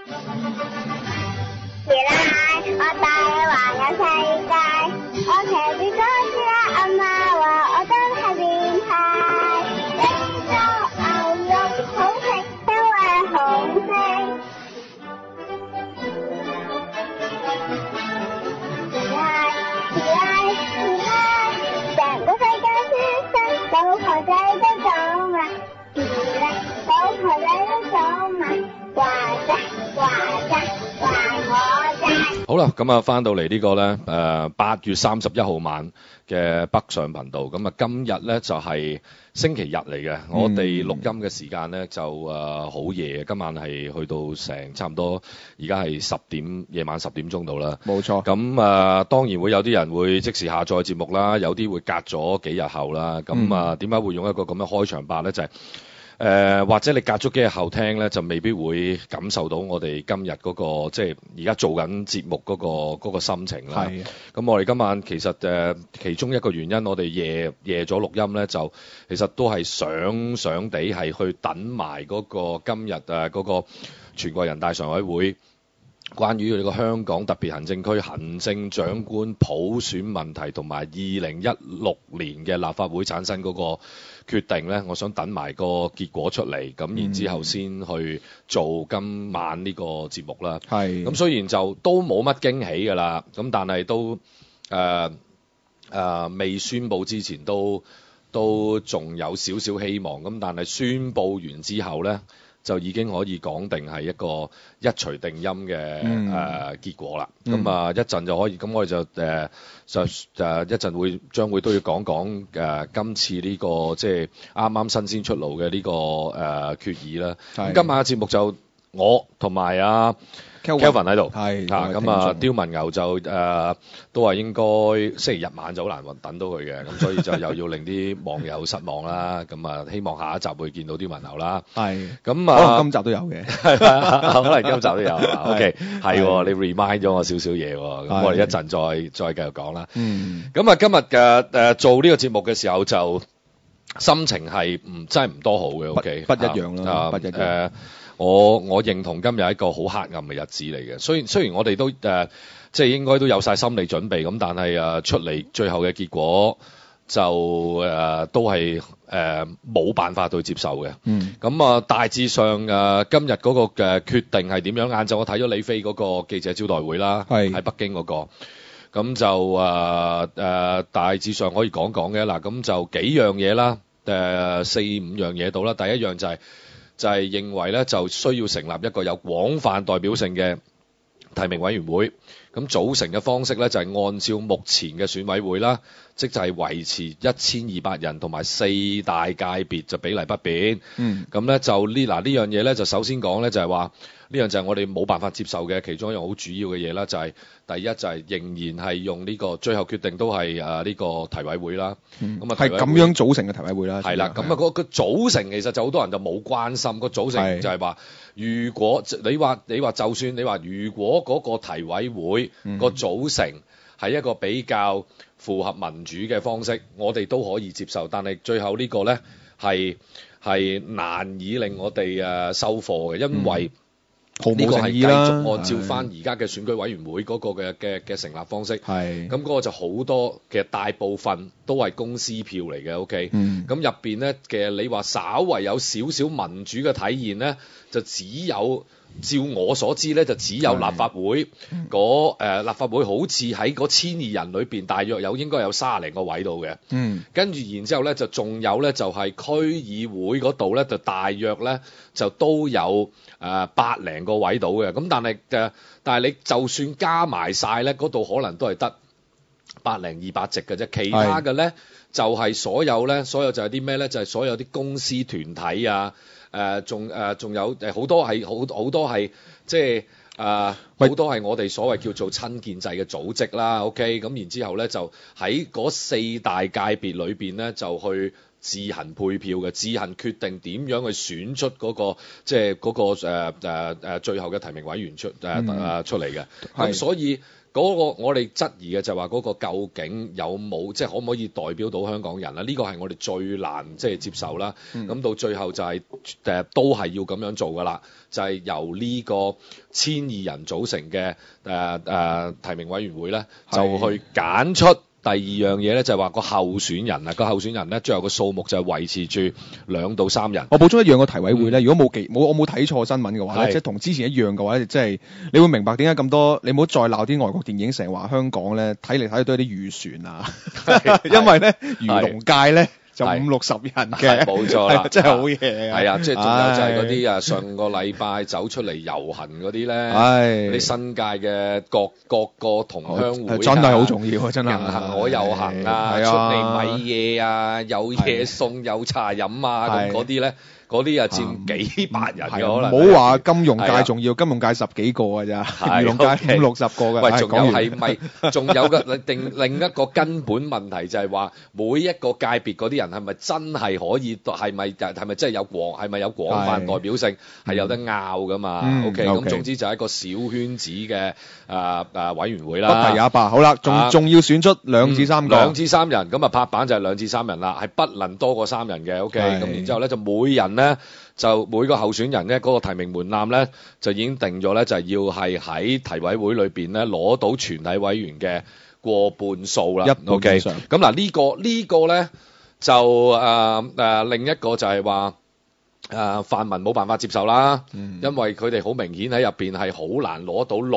我帶你環遊世界，我騎住哥斯拉，阿媽話我真係變態。呢個牛肉好食，因為好味。成個世界先生，老婆仔都走埋，老婆仔都走埋，話啫話我啫。 好啦，咁啊翻到嚟呢個咧8月31號晚嘅北上頻道，咁啊今日咧就係星期日嚟嘅，我哋錄音嘅時間咧就好夜，今晚係去到成差唔多，而家係夜晚10點鐘度啦。 冇錯。 咁當然會有啲人會即時下載節目啦，有啲會隔咗幾日後啦。咁點解會用一個咁嘅開場白咧？就係或者你隔咗幾日後聽咧，就未必會感受到我哋今日嗰個即係而家做緊節目嗰個心情啦。 係。 咁我哋今晚其實其中一個原因，我哋夜咗錄音咧，就其實都係想地係去等埋嗰個今日嗰個全國人大常委會關於呢個香港特別行政區行政長官普選問題同埋2016年嘅立法會產生嗰個決定咧，我想等埋個結果出嚟，咁然之後先去做今晚呢個節目啦。 係。咁雖然就都冇乜驚喜㗎啦，咁但係都未宣佈之前都仲有少少希望，咁但係宣佈完之後咧，就已經可以講定係一個一錘定音嘅結果啦。咁一陣就可以，咁我哋就一陣將會都要講今次呢個即係啱啱新鮮出爐嘅呢個決議啦。咁今晚嘅節目就我同埋Kelvin 喺度， 係咁刁文牛就都話應該星期日晚就好難等到佢嘅，咁所以就又要令啲網友失望啦。咁希望下一集會見到刁文牛啦。 係。咁可能今集都有嘅。 係可能今集都有。OK， 係你 remind 咗我少少嘢喎。咁我哋一陣再繼續講啦。咁今日嘅做呢個節目嘅時候就心情係真係唔多好嘅。OK， 不一樣啦。不一樣。 我認同今日係一個好黑暗嘅日子嚟嘅。雖然我哋都即係應該都有晒心理準備，咁但係出嚟最後嘅結果就都係冇辦法去接受嘅。咁大致上今日嗰個嘅決定係點樣？晏晝我睇咗李飛嗰個記者招待會啦，喺北京嗰個。咁就大致上可以講嘅嗱，咁就幾樣嘢啦，4-5樣嘢到啦。第一樣就係認為咧，就需要成立一個有廣泛代表性嘅提名委員會。咁組成嘅方式咧，就係按照目前嘅選委會啦，即係維持1200人同埋4大界別就比例不變。咁咧就呢樣嘢咧，就首先講咧就係話呢樣就係我哋冇辦法接受嘅其中一樣好主要嘅嘢啦，就係第一就係仍然係用呢個最後決定都係呢個提委會啦。 係咁樣組成嘅提委會啦。 係啦，咁個組成其實就好多人就冇關心個組成，就係話如果你話就算你話如果嗰個提委會個組成係一個比較符合民主嘅方式，我哋都可以接受。但係最後呢個咧係難以令我哋收貨嘅，因為呢個係繼續按照翻而家嘅選舉委員會嗰個嘅成立方式。咁嗰個就好多其實大部分都係公司票嚟嘅。OK，咁入邊咧嘅你話稍為有少少民主嘅體現咧，就只有。照我所知咧，就只有立法會立法會好似喺嗰1200人裏邊，大約應該有30零個位度嘅。跟住然之後咧，就仲有咧，就係區議會嗰度咧，就大約咧就都有8零個位度嘅。咁但係你就算加埋晒咧，嗰度可能都係得100-200席嘅啫。其他嘅咧就係所有就係啲咩咧？就係所有啲公司團體啊。仲有好多係即係好多係我哋所謂叫做親建制嘅組織啦。OK， 咁然之後咧就喺嗰4大界別裏邊咧就去自行配票嘅，自行決定點樣去選出嗰個最後嘅提名委員出嚟嘅。咁所以我哋質疑嘅就係話嗰個究竟有冇即係可唔可以代表到香港人啦？呢個係我哋最難即係接受啦。咁到最後就係都係要咁樣做㗎啦，就係由呢個1,200人組成嘅提名委員會咧，就去揀出。第二樣嘢咧就係話個候選人啊，個候選人咧最後個數目就係維持住2到3人。 我補充一樣，個提委會咧，如果我冇睇錯新聞嘅話咧，即係同之前一樣嘅話咧，即係你會明白點解咁多，你唔好再鬧啲外國電影成日話香港咧睇嚟睇去都係啲漁船啊，因為咧漁農界咧。就50-60人嘅， 冇錯啦， 真係好嘢啊！ 係啊，即係仲有就係嗰啲上個禮拜走出嚟遊行嗰啲咧，嗰啲新界嘅各個同鄉會真係好重要啊！真係人行我遊行啊，出嚟買嘢啊，有嘢送有茶飲啊，咁嗰啲咧。嗰啲啊佔幾百人嘅可能， 唔好話金融界重要，金融界10幾個㗎咋，娛樂界50-60個嘅。 喂，仲有係咪？仲有個另一個根本問題就係話，每一個界別嗰啲人係咪真係可以？係咪真係有廣泛代表性？係有得拗㗎嘛？OK，咁總之就係一個小圈子嘅委員會啦。 不提也罷，好啦，仲要選出2至3個 ，2至3人，咁啊拍板就係2至3人啦，係不能多過3人嘅。OK，咁然之後咧就每人咧就每個候選人咧嗰個提名門檻咧就已經定咗咧，就係要係喺提委會裏邊咧攞到全體委員嘅過半數啦。OK，咁嗱呢個咧就另一個就係話泛民冇辦法接受啦，因為佢哋好明顯喺入邊係好難攞到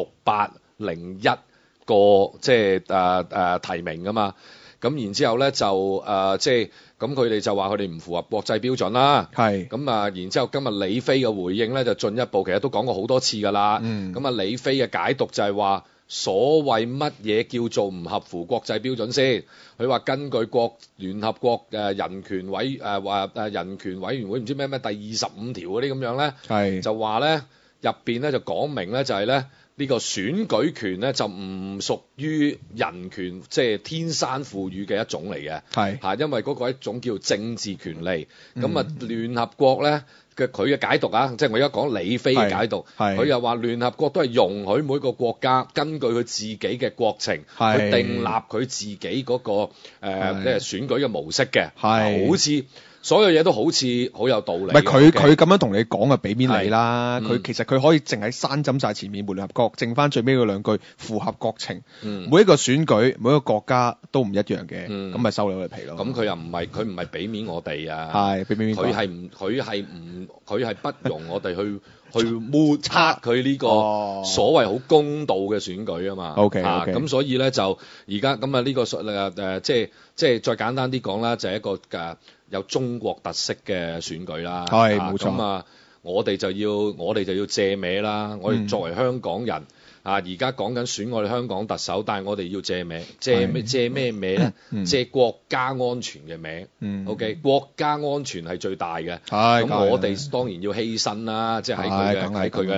601個即係提名噶嘛。咁然之後咧就即係咁佢哋就話佢哋唔符合國際標準啦。咁啊，然之後今日李飛嘅回應咧就進一步，其實都講過好多次㗎啦。咁啊，李飛嘅解讀就係話所謂乜嘢叫做唔合乎國際標準先？佢話根據聯合國人權委員會唔知咩第25條嗰啲咁樣咧，就話咧入邊咧就講明咧就係咧。呢個選舉權咧就唔屬於人權，即係天生賦予嘅一種嚟嘅，因為嗰個一種叫政治權利。咁啊，聯合國咧佢嘅解讀啊，即係我而家講李飛嘅解讀，佢又話聯合國都係容許每個國家根據佢自己嘅國情去訂立佢自己嗰個即係選舉嘅模式嘅，好似。所有嘢都好似好有道理。唔係佢咁樣同你講啊，俾面你啦。其實佢可以淨係刪針晒前面聯合國，剩翻最尾嗰2句符合國情。每一個選舉，每一個國家都唔一樣嘅，咁咪收你哋皮咯。 咁佢又唔係佢唔係俾面我哋啊。 俾面佢係不容我哋去抹測佢呢個所謂好公道嘅選舉啊嘛。 OK， 咁所以咧就而家咁啊呢個即係再簡單啲講啦，就係一個有中國特色嘅選舉啦， 冇錯。 咁啊，我哋就要借名啦。我哋作為香港人而家講緊選我哋香港特首，但係我哋要借名，借咩名咧？借國家安全嘅名。OK， 國家安全係最大嘅。咁我哋當然要犧牲啦，即係喺佢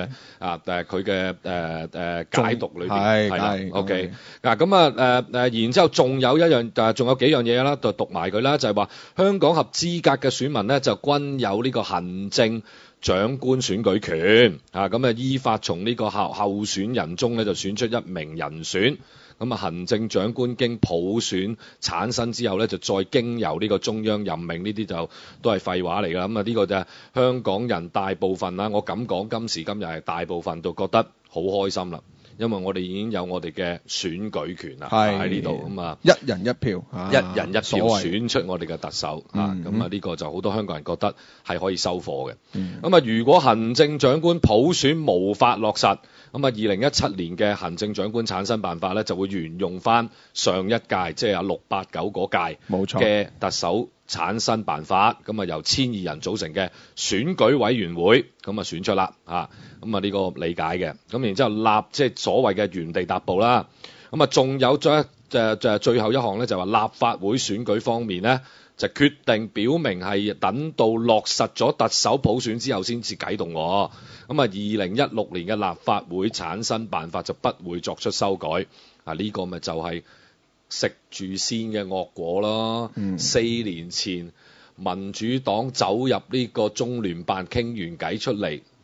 嘅解讀裏邊係啦。OK， 嗱咁然之後仲有一樣仲有幾樣嘢啦，就讀埋佢啦，就係話香港合資格嘅選民咧就均有呢個行政長官選舉權咁啊，依法從呢個候選人中咧就選出1名人選，咁啊行政長官經普選產生之後咧就再經由呢個中央任命，呢啲就都係廢話嚟㗎。咁啊呢個就係香港人大部分啦，我咁講今時今日係大部分都覺得好開心啦。因為我哋已經有我哋嘅選舉權啦，喺呢度咁啊， 一人一票， 一人一票選出我哋嘅特首咁啊呢個就好多香港人覺得係可以收貨嘅。咁啊，如果行政長官普選無法落實，咁啊2017年嘅行政長官產生辦法咧就會沿用翻上一屆，即係689嗰屆嘅特首產生辦法，咁啊由1,200人組成嘅選舉委員會咁啊選出啦咁啊呢個理解嘅。咁然之後即係所謂嘅原地踏步啦。咁啊仲有最後一項咧就話立法會選舉方面咧就決定表明係等到落實咗特首普選之後先至啟動。咁啊2016年嘅立法會產生辦法就不會作出修改。呢個咪就係食住先嘅惡果咯。4年前民主黨走入呢個中聯辦傾完偈出嚟，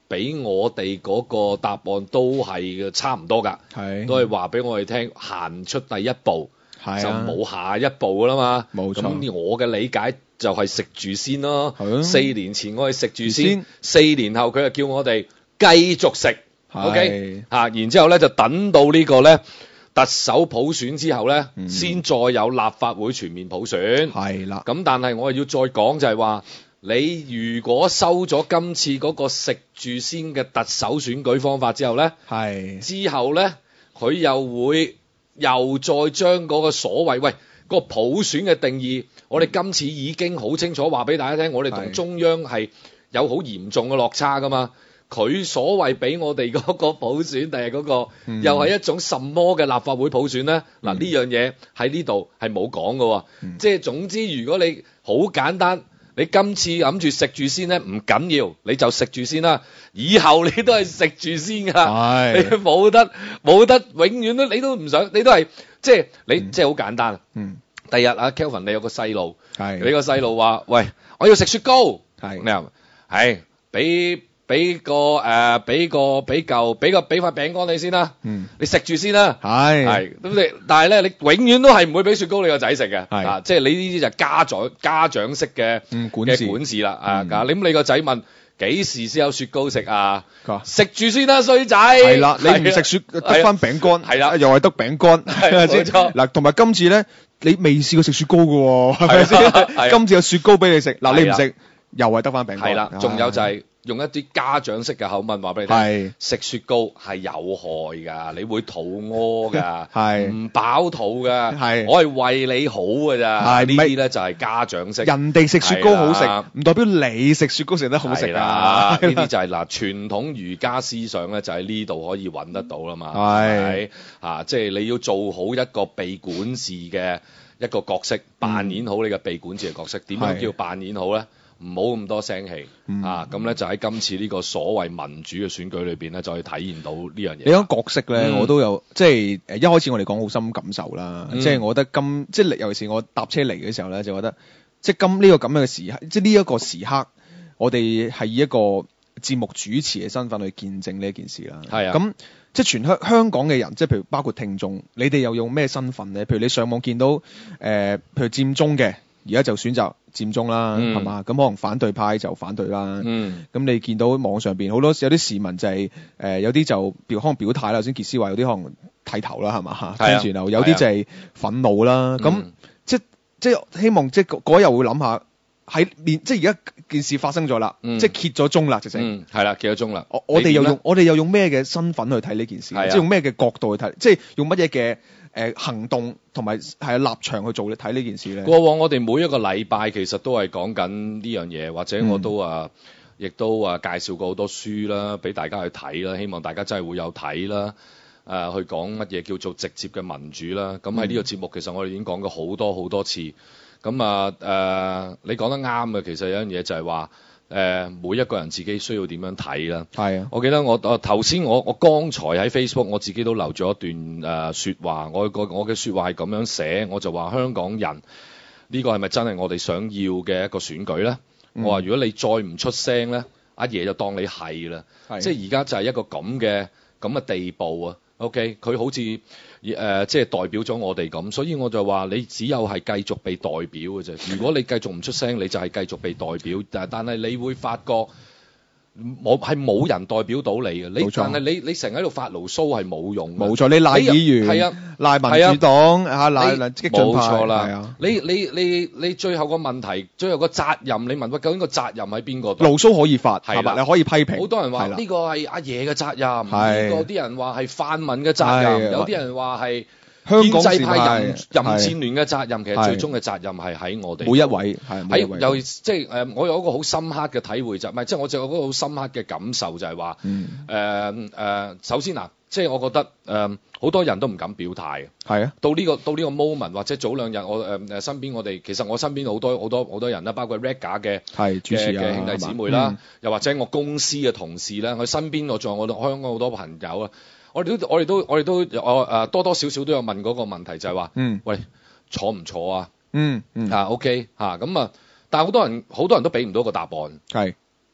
俾我哋嗰個答案都係差唔多㗎，都係話俾我哋聽行出第一步。就冇下一步噶啦嘛， 冇錯。 咁我嘅理解就係食住先咯。 係 4年前我哋食住先，4年後佢就叫我哋繼續食。OK 然之後咧就等到呢個咧特首普選之後咧，先再有立法會全面普選。 係啦。 咁但係我要再講就係話，你如果收咗今次嗰個食住先嘅特首選舉方法之後咧，之後咧佢又會。又再將嗰個所謂個普選嘅定義，我哋今次已經好清楚話俾大家聽，我哋同中央係有好嚴重嘅落差噶嘛。佢所謂俾我哋嗰個普選，定係嗰個又係一種什麼嘅立法會普選咧？嗱呢樣嘢喺呢度係冇講嘅，即係總之如果你好簡單。你今次諗住食住先咧，唔緊要，你就食住先啦。以後你都係食住先㗎，你冇得，永遠都你都唔想，你都係即係你即係好簡單。第日啊 Kelvin 你有個細路，你個細路話：喂，我要食雪糕。你話係俾塊餅乾你先啦，你食住先啦。咁你，但係咧，你永遠都係唔會俾雪糕你個仔食嘅。即係你呢啲就係家長式嘅管事啦。咁你個仔問幾時先有雪糕食啊？食住先啦，衰仔。係啦，你唔食雪得翻餅乾，係啦，又係得餅乾。冇錯。嗱，同埋今次咧，你未試過食雪糕嘅喎，係咪先？今次有雪糕俾你食，嗱你唔食，又係得翻餅乾。係啦，仲有就係。用一啲家長式嘅口吻話俾你聽，食雪糕係有害㗎，你會肚屙㗎，唔飽肚㗎，我係為你好㗎咋。呢啲咧就係家長式。人哋食雪糕好食，唔代表你食雪糕食得好食啊。呢啲就係傳統儒家思想咧，就喺呢度可以揾得到啦嘛。係即係你要做好一個被管治嘅一個角色，扮演好你嘅被管治嘅角色。點樣叫扮演好咧？唔好咁多聲氣咁咧就喺今次呢個所謂民主嘅選舉裏邊咧，就可以體現到呢樣嘢。你講角色咧，我都有即係一開始我哋講好深感受啦。即係我覺得即係尤其是我搭車嚟嘅時候咧，就覺得即係呢個咁樣嘅時刻，即係呢一個時刻，我哋係以一個節目主持嘅身份去見證呢一件事啦。係啊，咁即係全香港嘅人，即係譬如包括聽眾，你哋又用咩身份咧？譬如你上網見到譬如佔中嘅。而家就選擇佔中啦，係嘛？咁可能反對派就反對啦。咁你見到網上邊好多有啲市民就係有啲就可能表態啦。頭先傑斯話有啲可能剃頭啦，係嘛？跟住然後有啲就係憤怒啦。咁即係希望即係嗰日會諗下喺即係而家件事發生咗啦，即係揭咗盅啦，直情係啦，揭咗盅啦。我哋又用咩嘅身份去睇呢件事？即係用咩嘅角度去睇？即係用乜嘢嘅？行動同埋係立場去做你睇呢件事咧。過往我哋每一個禮拜其實都係講緊呢樣嘢，或者我都亦都介紹過好多書啦，俾大家去睇啦。希望大家真係會有睇啦。去講乜嘢叫做直接嘅民主啦。咁喺呢個節目其實我哋已經講過好多好多次。咁你講得啱嘅，其實有樣嘢就係話。每一個人自己需要點樣睇啦？係啊，我記得我頭先我剛才喺 Facebook 我自己都留咗一段説話，我嘅説話係咁樣寫，我就話香港人呢個係咪真係我哋想要嘅一個選舉咧？我話如果你再唔出聲咧，阿爺就當你係啦，即係而家就係一個咁嘅地步啊。OK，佢好似即係代表咗我哋咁，所以我就話你只有係繼續被代表嘅啫。如果你繼續唔出聲，你就係繼續被代表。但係你會發覺冇人代表到你嘅。冇錯。但係你成日喺度發牢騷係冇用。冇錯，你賴議員係啊，賴民主黨賴激進派。冇錯啦。你最後個問題，最後個責任，你問究竟個責任喺邊個度？牢騷可以發係嘛？你可以批評。好多人話呢個係阿爺嘅責任，呢個啲人話係泛民嘅責任，有啲人話係建制派任戰聯嘅責任。其實最終嘅責任係喺我哋每一位。喺又即係我有一個好深刻嘅體會就唔係，即係我就有一個好深刻嘅感受就係話首先嗱，即係我覺得好多人都唔敢表態。係啊，到呢個 moment 或者早兩日我身邊其實我身邊好多人啦，包括 Rega 嘅主持嘅兄弟姊妹啦，又或者我公司嘅同事啦，我身邊我仲有我香港好多朋友啊，我哋都多多少少都有問嗰個問題就係話，喂，坐唔坐啊？OK 咁但係好多人都俾唔到個答案。係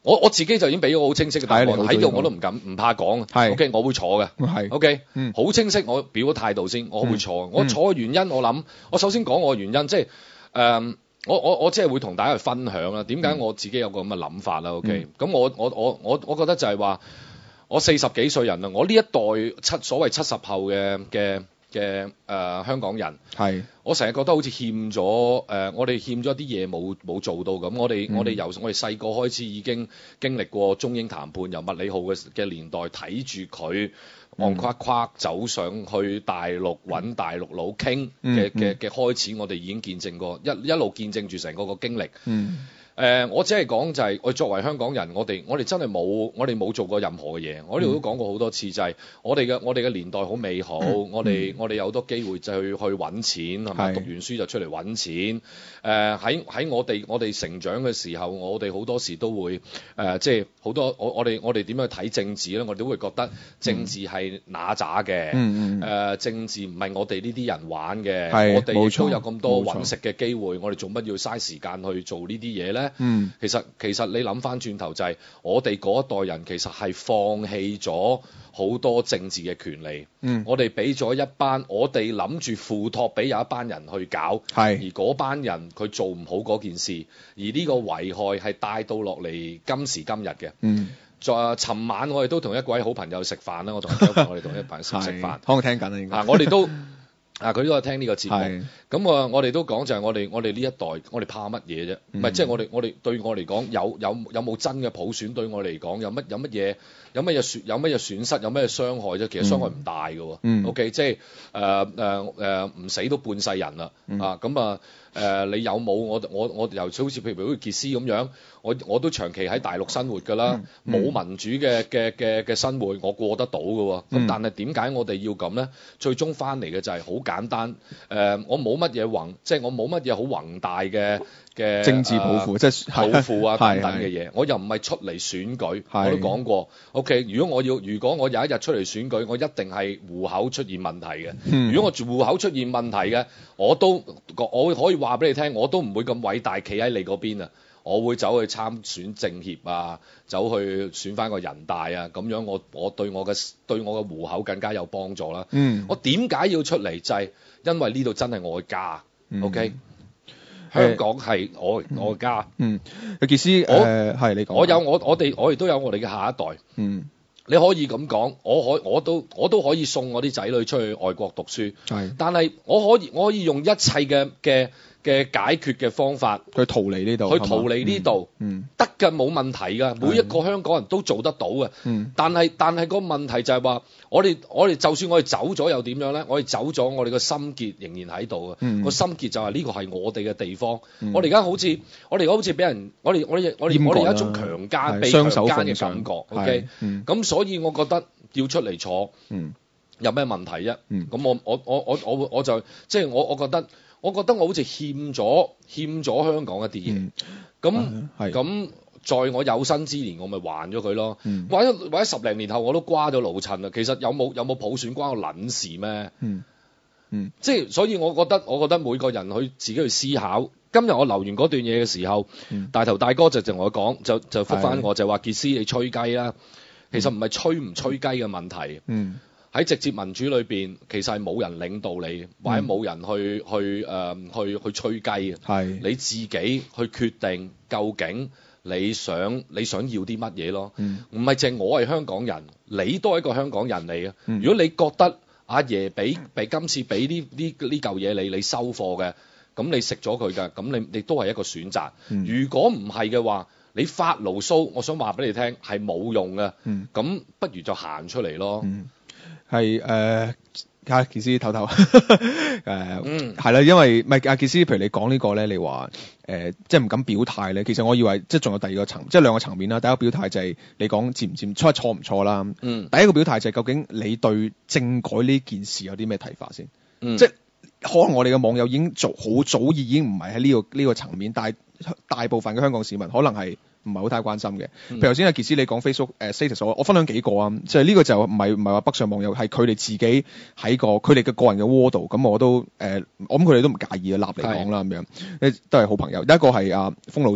我自己就已經俾咗好清晰嘅答案，喺度我都唔怕講。 係 OK， 我會坐嘅。 係 OK，好清晰，我表咗態度先，我會坐。我坐嘅原因，我首先講我嘅原因，即係我即係會同大家去分享啦。點解我自己有個咁嘅諗法啦？OK，咁我覺得就係話，我40幾歲人啦，我呢一代所謂70後嘅香港人，係我成日覺得好似欠咗我哋欠咗啲嘢冇做到咁。我哋由我哋細個開始已經經歷過中英談判，由麥理浩嘅年代睇住佢戇夸夸走上去大陸揾大陸佬傾嘅開始，我哋已經見證過一路見證住成個經歷。我只係講就係，我作為香港人，我哋真係冇做過任何嘅嘢。我呢度都講過好多次，就係我哋嘅年代好美好，我哋有好多機會就去揾錢，係咪？讀完書就出嚟揾錢。喺我哋成長嘅時候，我哋好多時都會即係好多我哋點樣去睇政治咧？我哋都會覺得政治係揦渣嘅。政治唔係我哋呢啲人玩嘅。我哋亦都有咁多揾食嘅機會，我哋做乜要嘥時間去做呢啲嘢咧？其實你諗翻轉頭就係，我哋嗰一代人其實係放棄咗好多政治嘅權利。我哋俾咗一班，我哋諗住付託俾有一班人去搞，而嗰班人佢做唔好嗰件事，而呢個危害係帶到落嚟今時今日嘅。尋晚我哋都同一位好朋友食飯啦，我同我哋同一班人食飯， 可能聽緊啦應該。 我哋都佢都有聽呢個節目。咁我哋都講就係我哋呢一代，我哋怕乜嘢啫？唔係即係我哋對我嚟講有冇真嘅普選？對我嚟講有乜嘢損失？有乜嘢傷害啫？其實傷害唔大嘅喎。OK， 即係唔死都半世人啦。你有冇我又好似譬如好似傑斯咁樣，我都長期喺大陸生活㗎啦，冇民主嘅生活我過得到嘅喎。咁但係點解我哋要咁咧？最終翻嚟嘅就係好簡單。我冇乜嘢即係我冇乜嘢好宏大嘅政治抱負，即係抱負啊等等嘅嘢。我又唔係出嚟選舉，我都講過。OK， 如果我有一日出嚟選舉，我一定係戶口出現問題嘅。如果我戶口出現問題嘅，我可以話俾你聽，我都唔會咁偉大企喺你嗰邊啊！我會走去參選政協啊，走去選翻個人大啊，咁樣我對我嘅戶口更加有幫助啦。我點解要出嚟？就係因為呢度真係我嘅家。OK，香港係我嘅家。 傑斯係你講， 我哋都有我哋嘅下一代。你可以咁講，我都可以送我啲仔女出去外國讀書。但係我可以用一切嘅解決嘅方法去逃離呢度， 得嘅冇問題㗎，每一個香港人都做得到嘅。但係個問題就係話，我哋就算我哋走咗又點樣咧？我哋走咗，我哋個心結仍然喺度嘅。個心結就係呢個係我哋嘅地方。我哋而家好似俾人，我哋有一種強姦被強姦嘅感覺。OK，咁所以我覺得要出嚟坐，有咩問題啫？咁我就即係我覺得我好似欠咗香港一啲嘢。咁在我有生之年，我咪還咗佢咯。或者10零年後我都瓜咗老襯啦。其實有冇普選關我撚事咩？即係所以我覺得每個人去自己去思考。今日我留完嗰段嘢嘅時候，大頭大哥就同我講，就覆返我就話傑斯你吹雞啦。其實唔係吹唔吹雞嘅問題。喺直接民主裏邊，其實係冇人領導你，或者冇人去吹雞嘅。你自己去決定究竟你想要啲乜嘢咯。唔係淨我係香港人，你都係一個香港人嚟嘅。如果你覺得阿爺俾今次俾呢嚿嘢你收貨嘅，咁你食咗佢嘅，咁你都係一個選擇。如果唔係嘅話，你發牢騷，我想話俾你聽係冇用嘅。咁不如就行出嚟咯。 係傑斯唞唞係啦，因為唔係傑斯，譬如你講呢個咧，你話即係唔敢表態咧。其實我以為即係仲有第二個層，即係兩個層面啦。第一個表態就係你講佔唔佔錯唔錯啦。第一個表態就係究竟你對政改呢件事有啲咩睇法先？即係可能我哋嘅網友已經好早已經唔係喺呢個層面，但係大部分嘅香港市民可能係唔係好太關心嘅。譬如頭先阿傑斯你講 Facebook status，我分享幾個啊，即係呢個就唔係話北上網友，係佢哋自己喺佢哋嘅個人嘅窩度，咁我都我諗佢哋都唔介意啊，立嚟講啦咁樣，都係好朋友。第一個係阿封老總，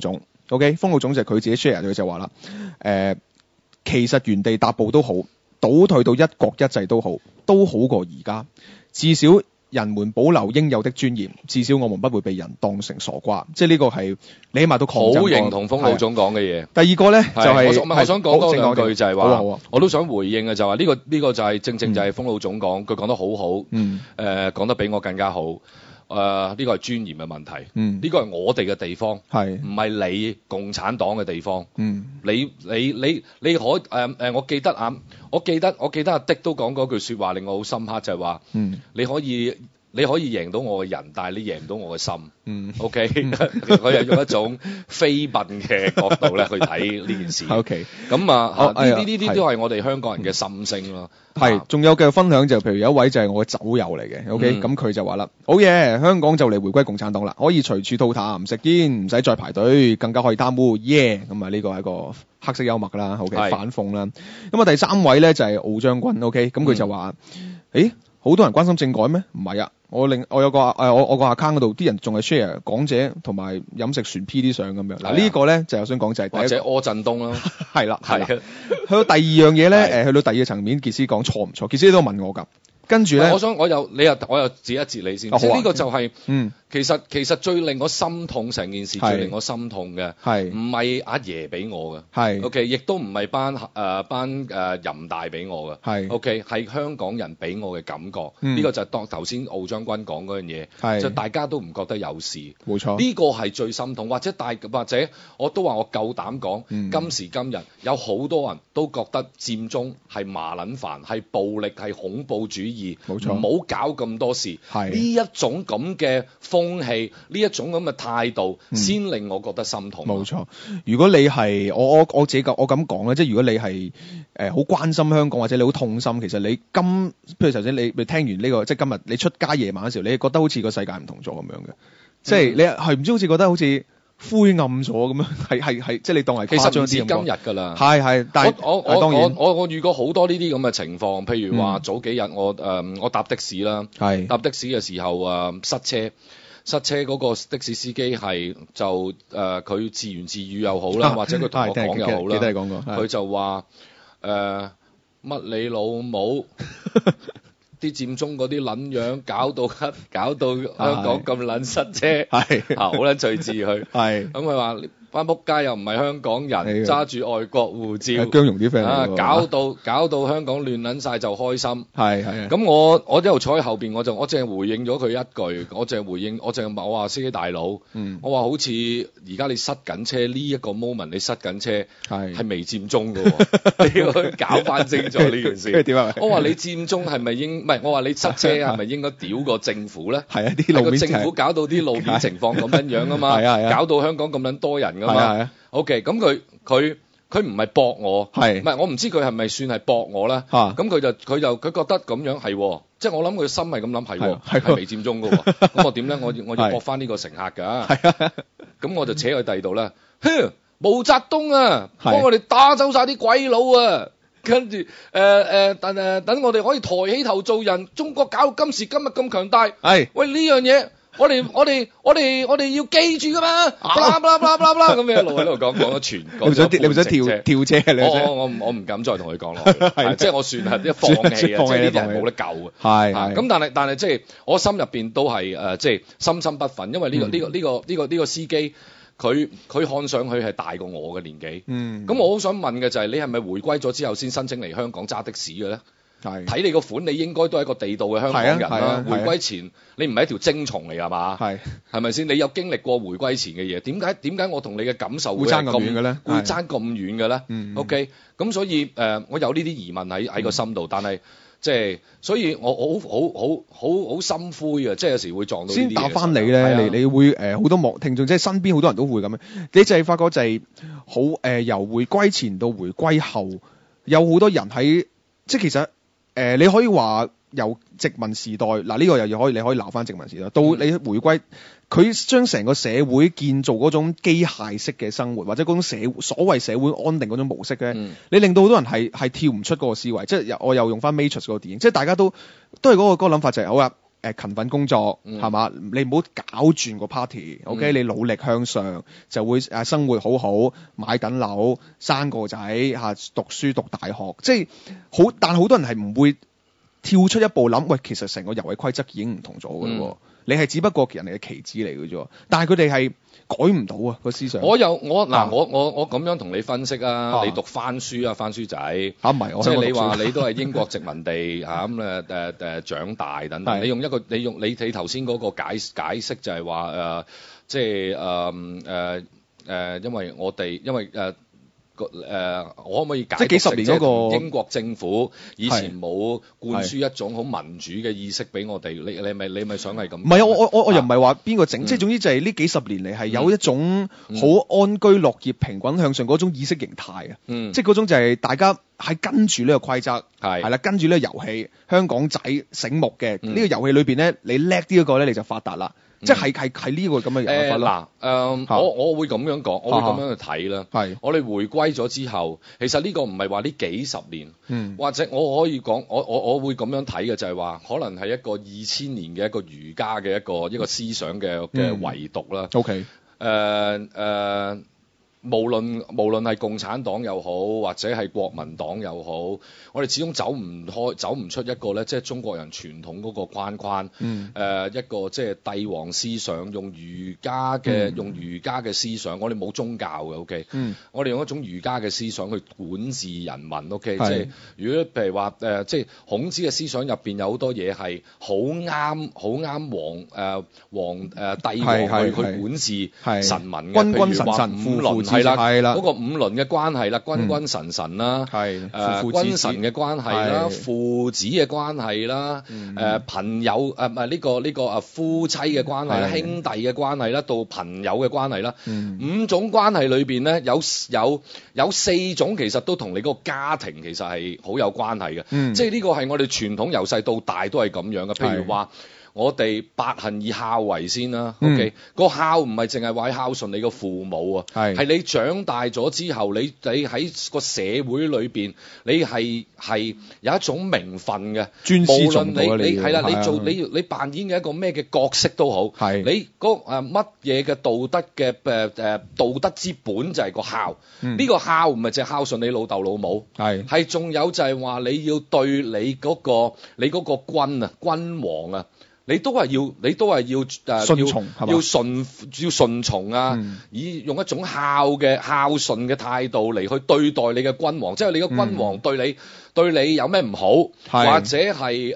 OK， 封路總就係佢自己 share 佢就話啦，其實原地踏步都好，倒退到一國一制都好，都好過而家。至少人們保留應有的尊嚴，至少我們不會被人當成傻瓜。即係呢個係你起碼都抗爭過。 好認同封路總講嘅嘢。 第二個咧就係我想講多兩句就係話，我都想回應嘅就係話呢個就係正就係封路總講，佢講得好好，講得比我更加好。呢個係尊嚴嘅問題，呢個係我哋嘅地方，唔係你共產黨嘅地方。你可我記得阿迪都講過句説話令我好深刻，就係話，你可以贏到我嘅人，但係你贏唔到我嘅心。OK，佢係用一種非笨嘅角度咧去睇呢件事。OK， 咁啊，呢啲都係我哋香港人嘅心聲咯。 係，仲有嘅分享就譬如有一位就係我嘅酒友嚟嘅。OK，咁佢就話啦，好嘢，香港就嚟回歸共產黨啦，可以隨處吐痰、食煙，唔使再排隊，更加可以貪污。耶！咁啊，呢個係一個黑色幽默啦。OK， 反諷啦。咁啊，第三位咧就係敖將軍。OK，咁佢就話，好多人關心政改咩？唔係啊，我有個我個 account 嗰度啲人仲係 share 港姐同埋飲食船 P 啲相咁樣。嗱呢個咧就我想講就係或者柯震東啦， 係啦。去到第二樣嘢咧，去到第二個層面，傑斯講錯唔錯？傑斯都問我㗎。跟住咧， 我又截一截你先。即係呢個就係，其實最令我心痛成件事，最令我心痛嘅係唔係阿爺俾我嘅，係 OK， 亦都唔係班人大俾我嘅，係 OK， 係香港人俾我嘅感覺。呢個就係當頭先敖將軍講嗰樣嘢，就大家都唔覺得有事，冇錯。呢個係最心痛，或者我都話我夠膽講，今時今日有好多人都覺得佔中係麻撚煩，係暴力，係恐怖主義。冇錯，唔好搞咁多事。呢一種咁嘅風氣，呢一種咁嘅態度，先令我覺得心痛。冇錯，如果你係我自己我咁講咧，即係如果你係好關心香港，或者你好痛心，其實你譬如頭先你聽完呢個，即係今日你出街夜晚嘅時候，你覺得好似個世界唔同咗咁樣嘅，即係你係唔知好似覺得好似灰暗咗咁樣，係即係你當係誇張啲咁講。其實唔止今日㗎啦，係，但係當然我遇過好多呢啲咁嘅情況，譬如話早幾日我搭的士啦，搭的士嘅時候塞車嗰個的士司機係就佢自言自語又好啦，或者佢同我講又好啦，記得你講過，佢就話乜你老母。啲佔中嗰啲撚樣搞到香港咁撚塞車，好撚隨字佢，咁佢話班仆街又唔係香港人，揸住外國護照， 姜蓉啲 friend 搞到香港亂撚晒就開心，咁我一路坐喺後邊，我淨係回應咗佢一句，我淨係我話司機大佬，我話好似而家你塞緊車呢一個 moment， 你塞緊車係未佔中㗎喎，你要去搞翻清楚呢件事。我話你佔中係咪唔係，我話你塞車係咪應該屌個政府咧？係啊，啲路面政府搞到啲路面情況咁樣啊嘛，搞到香港咁撚多人噶嘛。OK， 咁佢唔係駁我，唔係我唔知佢係咪算係駁我啦。咁佢覺得咁樣係，即係我諗佢心係咁諗係未佔中噶。咁我點咧？我要駁翻呢個乘客㗎。咁我就扯去第二度啦。毛澤東啊，幫我哋打走晒啲鬼佬啊！跟住等我哋可以抬起頭做人，中國搞到今時今日咁強大。喂，呢樣嘢，我哋要記住噶嘛。啦咁樣一路喺度講咗全個。你唔想跳車？我唔敢再同佢講落去。即係我算係一放棄啊！即係呢啲人冇得救啊。咁但係即係我心入邊都係即係深深不忿，因為呢個司機。佢看上去係大過我嘅年紀，咁我好想問嘅就係你係咪回歸咗之後先申請嚟香港揸的士嘅咧？睇你個款，你應該都係一個地道嘅香港人啦。回歸前你唔係一條精蟲嚟係嘛？係咪先？你有經歷過回歸前嘅嘢，點解我同你嘅感受會爭咁遠嘅咧？會爭咁遠嘅咧？OK，咁所以我有呢啲疑問喺個心度，但係。即係，所以我好心灰啊！即係有時會撞到呢啲嘢。先答翻你咧，你會好多幕聽眾，即係身邊好多人都會咁樣。你就係發覺就係好由回歸前到回歸後，有好多人喺即係其實你可以話由殖民時代嗱呢個你可以鬧翻殖民時代到你回歸，佢將成個社會建造嗰種機械式嘅生活，或者嗰種所謂社會安定嗰種模式咧，你令到好多人係跳唔出嗰個思維。即係我又用翻 Matrix 嗰個電影，即係大家都係嗰個諗法就係好啦。 勤奮工作係嘛，你唔好搞轉個 party，OK，你努力向上就會生活好好，買緊樓，生個仔讀書讀大學，即係好，但好多人係唔會跳出一步諗，喂，其實成個遊戲規則已經唔同咗㗎喎，你係只不過人哋嘅棋子嚟嘅啫，但係佢哋係改唔到啊個思想。我咁樣同你分析啊，你讀番書啊，番書仔唔係， 即係你話你都係英國殖民地咁長大等等，你用你頭先嗰個解釋就係話即係因為我可唔可以解釋即係幾十年嗰個英國政府以前冇灌輸一種好民主嘅意識俾我哋？你咪想係咁？唔係啊，我又唔係話邊個整，即係總之就係呢幾十年嚟係有一種好安居樂業、平穩向上嗰種意識形態啊！即係嗰種就係大家係跟住呢個規則，係啦，跟住呢個遊戲。香港仔醒目嘅呢個遊戲裏邊咧，你叻啲嗰個咧你就發達啦。即係呢個咁嘅遊法咯。 我會咁樣講，我會咁樣去睇啦。我哋回歸咗之後，其實呢個唔係話呢幾十年，或者我可以講，我會咁樣睇嘅就係話，可能係一個2000年嘅一個儒家嘅一個思想嘅圍讀啦。 OK， 無論係共產黨又好，或者係國民黨又好，我哋始終走唔出一個咧，即係中國人傳統嗰個框框。一個即係帝王思想，用儒家嘅思想，我哋冇宗教嘅 ，OK。我哋用一種儒家嘅思想去管治人民 ，OK。即係如果譬如話即係孔子嘅思想入邊有好多嘢係好啱帝王去管治臣民嘅， 君君臣臣， 五倫係啦，嗰個五倫嘅關係啦，君君臣臣啦，君臣嘅關係啦，父子嘅關係啦，朋友呢個夫妻嘅關係啦，兄弟嘅關係啦，到朋友嘅關係啦，五種關係裏邊咧有4種其實都同你嗰個家庭其實係好有關係嘅，即係呢個係我哋傳統由細到大都係咁樣嘅，譬如話。我哋百行以孝為先啦，OK，個孝唔係淨係話孝順你個父母啊，係你長大咗之後，你喺個社會裏邊，你係有一種名分嘅，無論你係啦，你扮演嘅一個咩嘅角色都好，你嗰乜嘢嘅道德嘅道德之本就係個孝，呢個孝唔係淨係孝順你老豆老母，係仲有就係話你要對你嗰個君王啊。你都係要順從，要順從啊！以用一種孝順嘅態度嚟去對待你嘅君王，即係你嘅君王對你有咩唔好，或者係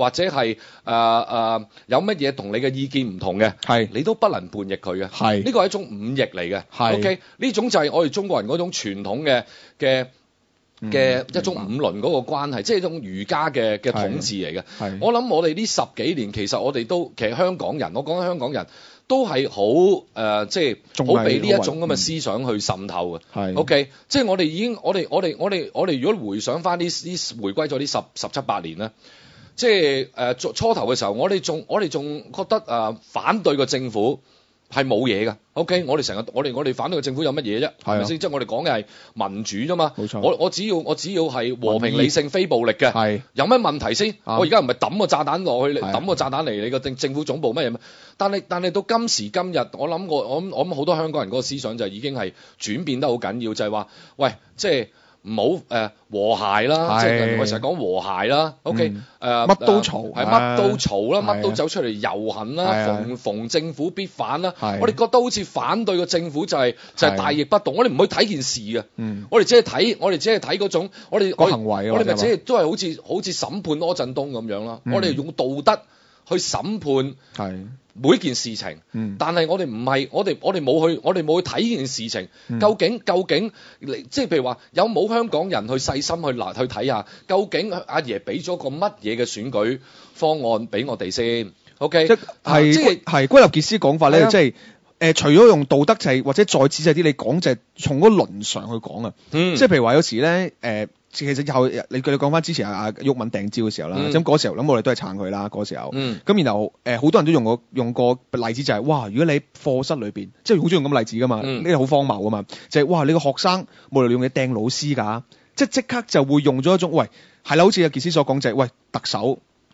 有乜嘢同你嘅意見唔同嘅，你都不能叛逆佢嘅。呢個係一種忤逆嚟嘅。OK， 呢種就係我哋中國人嗰種傳統嘅一種五倫嗰個關係，即係一種儒家嘅統治嚟嘅。我諗我哋呢10幾年，其實香港人，我講緊香港人都係好即係好被呢一種咁嘅思想去滲透嘅。OK， 即係我哋如果回想翻呢回歸咗呢17、18年咧，即係初頭嘅時候，我哋仲覺得反對個政府。係冇嘢㗎 ，OK？ 我哋反對嘅政府有乜嘢啫？係咪先？即係我哋講嘅係民主啫嘛。冇錯。我只要係和平理性非暴力嘅，有咩問題先？我而家唔係抌個炸彈落去，抌個炸彈嚟你個政府總部乜嘢？但係到今時今日，我諗好多香港人嗰個思想就已經係轉變得好緊要，就係話，喂，即係。唔好和諧啦，即係我成日講和諧啦。OK， 乜都嘈， 係乜都嘈啦，乜都走出嚟遊行啦，逢政府必反啦。我哋覺得好似反對個政府就係大逆不道，我哋唔去睇件事嘅。我哋只係睇嗰種我哋行為， 我哋咪只係都係好似審判柯震東咁樣啦。我哋用道德去審判每件事情，但係我哋唔係，我哋冇去睇呢件事情，究竟即係譬如話有冇香港人去細心去睇下，究竟阿爺俾咗個乜嘢嘅選舉方案俾我哋先 ？OK， 即係歸納傑斯講法咧，即係除咗用道德就係或者再仔細啲，你講就係從嗰倫常去講啊。即係譬如話有時咧其實以後你講翻之前阿毓民掟蕉嘅時候啦，咁嗰時候咁我哋都係撐佢啦嗰時候，咁然後好多人都用過例子就係哇，如果你喺課室裏邊，即係好中意用咁嘅例子噶嘛，呢個好荒謬噶嘛，就係哇你個學生無論你用嘢掟老師㗎，即刻就會用咗一種喂係啦，好似阿傑斯所講就係喂特首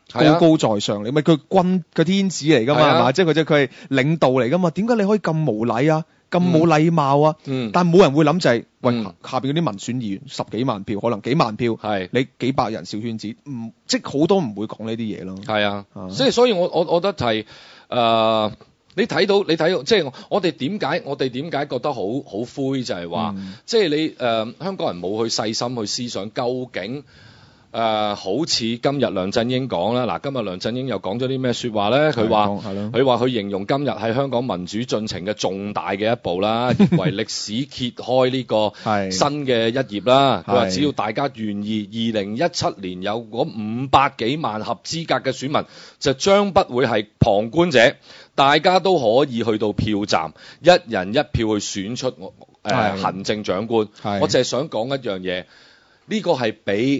高高在上，你咪佢天子嚟㗎嘛，係嘛？即係佢係領導嚟㗎嘛？點解你可以咁無禮啊？咁冇禮貌啊！但冇人會諗就係，喂，下邊嗰啲民選議員10幾萬票，可能幾萬票，你幾百人小圈子，即係好多唔會講呢啲嘢咯。係啊， 所以我覺得係你睇到，即係我哋點解覺得好灰就係話，即係你香港人冇去細心去思想究竟。好似今日梁振英講啦，嗱，今日梁振英又講咗啲咩説話咧？佢話佢形容今日係香港民主進程嘅重大嘅一步啦，為歷史揭開呢個新嘅一頁啦。佢話只要大家願意，2017年有嗰500幾萬合資格嘅選民，就將不會係旁觀者，大家都可以去到票站，一人一票去選出行政長官。我淨係想講一樣嘢，呢個係比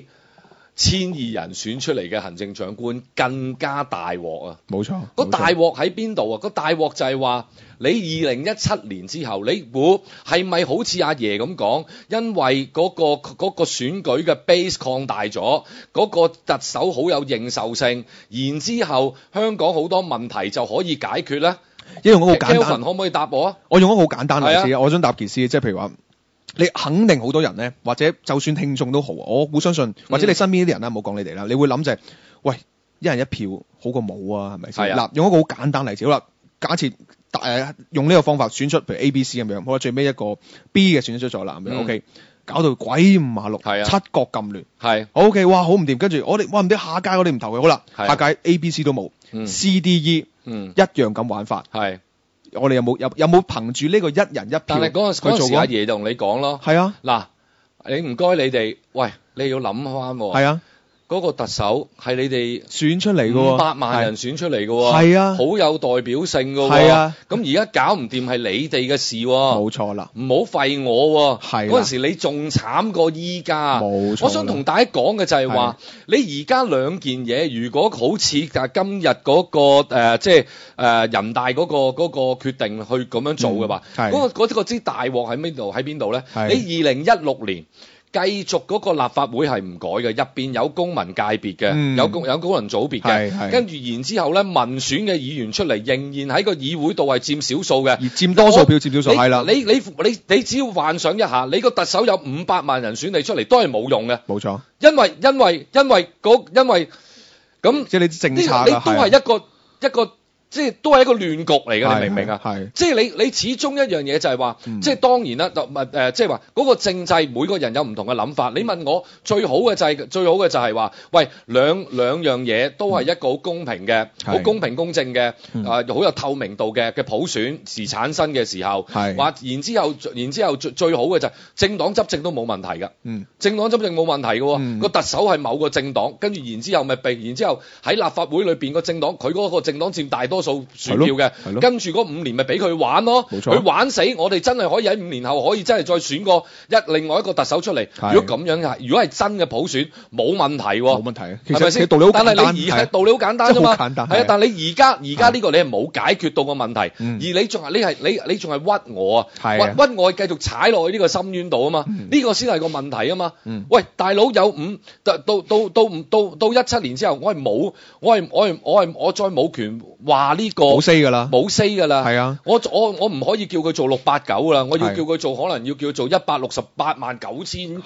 1200人選出嚟嘅行政長官更加大鑊啊！ 冇錯， 個大鑊喺邊度啊？個大鑊就係話你2017年之後，你估係咪好似阿爺咁講？因為嗰個選舉嘅 base 擴大咗，嗰個特首好有認受性，然之後香港好多問題就可以解決咧？ 用一個好簡單 Kelvin 可唔可以答我啊？ 我用一個好簡單例子，我想答件事，即係譬如話。你肯定好多人咧，或者就算聽眾都好，我好相信，或者你身邊啲人啦，唔好講你哋啦，你會諗就係，喂，一人一票好過冇啊，係咪先？嗱，用一個好簡單例子，好啦，假設用呢個方法選出，譬如 A、B、C 咁樣，好啦，最尾一個 B 嘅選出咗啦，咁樣 OK，搞到鬼五馬六，七國咁亂，OK， 哇，好唔掂，跟住我哋，哇唔掂，下屆我哋唔投佢，好啦，下屆 A、B、C 都冇，C、D、E，一樣咁玩法，我哋有冇憑住呢個一人一票？ 但係嗰陣時阿爺就同你講咯。係啊，嗱，你唔該你哋，喂，你要諗翻喎。係啊，嗰個特首係你哋選出嚟嘅喎 ，500萬人選出嚟嘅喎。 係啊， 好有代表性嘅喎。 係啊， 咁而家搞唔掂係你哋嘅事喎。 冇錯啦， 唔好廢我喎。係。嗰陣時你仲慘過依家。 冇錯。 我想同大家講嘅就係話，你而家兩件嘢，如果好似今日嗰個即係人大嗰個決定去咁樣做嘅話，嗰個之大鑊喺邊度咧？你2016年。繼續嗰個立法會係唔改嘅，入邊有公民界別嘅，有功能組別嘅，跟住然之後咧，民選嘅議員出嚟，仍然喺個議會度係佔少數嘅， 而佔多數票佔少數係啦。 你只要幻想一下，你個特首有500萬人選你出嚟，都係冇用嘅。 冇錯， 因為咁， 即係你政策你都係一個。即係都係一個亂局嚟嘅，你明唔明啊？即係你始終一樣嘢就係話，即係當然啦，即係話嗰個政制每個人有唔同嘅諗法。你問我最好嘅就係話，喂，兩樣嘢都係一個好公平嘅、好公平公正嘅、好有透明度嘅普選時產生嘅時候，話然之後最好嘅就係政黨執政都冇問題㗎。政黨執政冇問題嘅，個特首係某個政黨，跟住然之後喺立法會裏邊個政黨，佢嗰個政黨佔大多數選票嘅，跟住嗰5年咪俾佢玩咯，佢玩死，我哋真係可以喺5年後可以真係再選過另外一個特首出嚟。如果咁樣如果係真嘅普選，冇問題喎，冇問題，係咪先？但係你而家道理好簡單啫嘛，係啊，但係你而家呢個你係冇解決到個問題，而你仲係屈我啊，屈我繼續踩落去呢個深淵度啊嘛，呢個先係個問題啊嘛。喂，大佬有到17年之後，我再冇權話呢個冇 say 㗎啦， 冇 say 㗎啦， 係啊， 我唔可以叫佢做689㗎啦，我要叫佢做可能要叫佢做168999999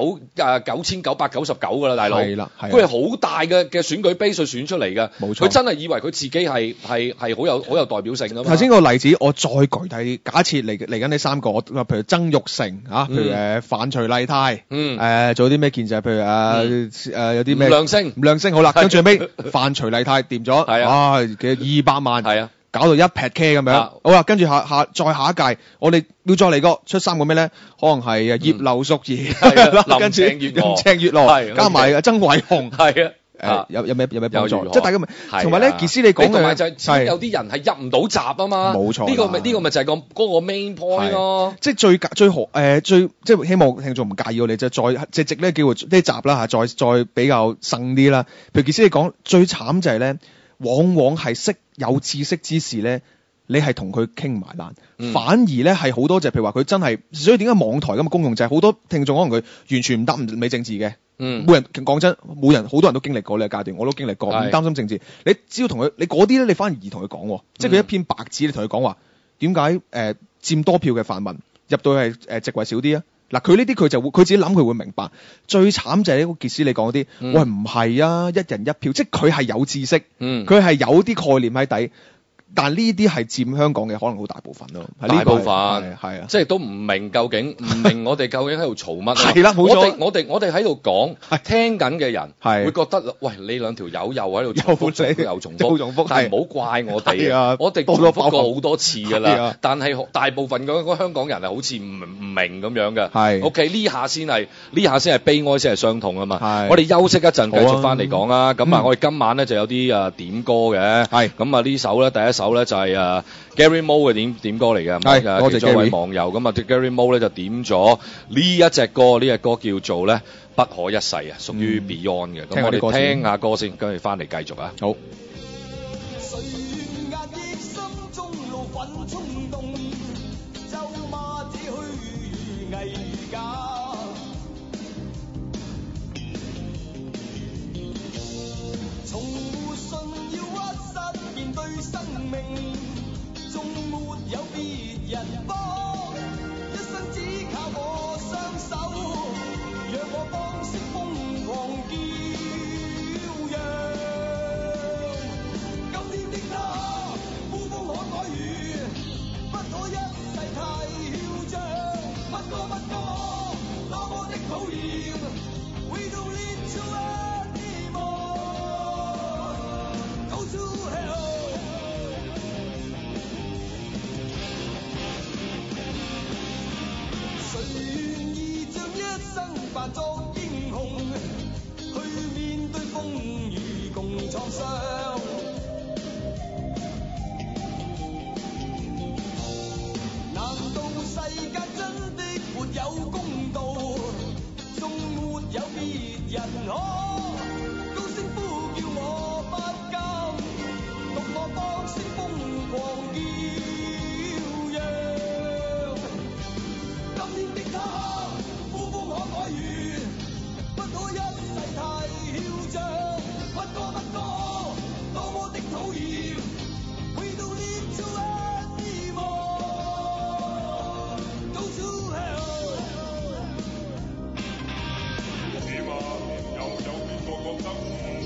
㗎啦，大佬，係啦，佢係好大嘅選舉 base 選出嚟嘅，冇錯，佢真係以為佢自己係好有代表性㗎嘛。 頭先個例子我再具體啲，假設嚟緊呢3個，譬如曾鈺成啊，譬如范徐麗泰，做啲咩建制，譬如有啲咩吳亮星，好啦，跟住尾范徐麗泰掂咗，嘅200萬，係啊，搞到一劈 K 咁樣，好啦，跟住下一屆，我哋要再嚟個出3個咩咧？可能係葉劉淑儀，跟住林鄭月娥，加埋曾偉雄，係啊，有咩幫助？即係大家咪，同埋咧，傑斯你講嘅， 同埋就係有啲人係入唔到閘啊嘛，冇錯，呢個咪就係嗰個 main point 咯。即係最即係希望聽眾唔介意我哋就再即係藉呢個機會呢集啦嚇，再比較慎啲啦。譬如傑斯你講最慘就係咧。往往係有知識之士咧，你係同佢傾埋爛，反而咧係好多就譬如話佢真係，所以點解網台咁嘅功用就係好多聽眾可能佢完全唔理政治嘅， 每人講真，每人好多人都經歷過呢個階段，我都經歷過，唔擔心政治。你只要同佢，你嗰啲咧，你反而易同佢講，即係佢一篇白紙，你同佢講話點解佔多票嘅泛民入到係席位少啲啊？嗱，佢呢啲佢就會佢自己諗，佢會明白。最慘就係呢個傑斯你講嗰啲，喂唔係啊，一人一票，即係佢係有知識，佢係有啲概念喺底。但呢啲係佔香港嘅可能好大部分咯， 大部分係啊， 即係都唔明究竟，唔明我哋究竟喺度嘈乜？ 係啦，冇錯。 我哋喺度講，聽緊嘅人會覺得，喂，你兩條友又喺度重複，又重複，但係唔好怪我哋啊！我哋重複過好多次㗎啦，但係大部分嗰香港人係好似唔明咁樣嘅。係 OK， 呢下先係悲哀，先係傷痛啊嘛！我哋休息一陣，繼續翻嚟講啦。咁啊，我哋今晚咧就有啲點歌嘅，係咁啊呢首咧第一首咧就係Gary Moore 嘅點歌嚟嘅，多謝各位網友。咁啊，Gary Moore 咧就點咗呢一隻歌，呢隻歌叫做咧不可一世啊，屬於 Beyond 嘅。咁我哋聽下歌先，跟住翻嚟繼續啊。好。 扮作英雄，去面對風雨共創傷。難道世界真的沒有公道？縱沒有別人可高聲呼叫我不甘，獨我放聲瘋狂叫嚷。今天的他呼風可改遠，不可一世太囂張。不過，多麼的討厭 ，We don't need to anymore. Go to hell。點啊？又有邊個覺得？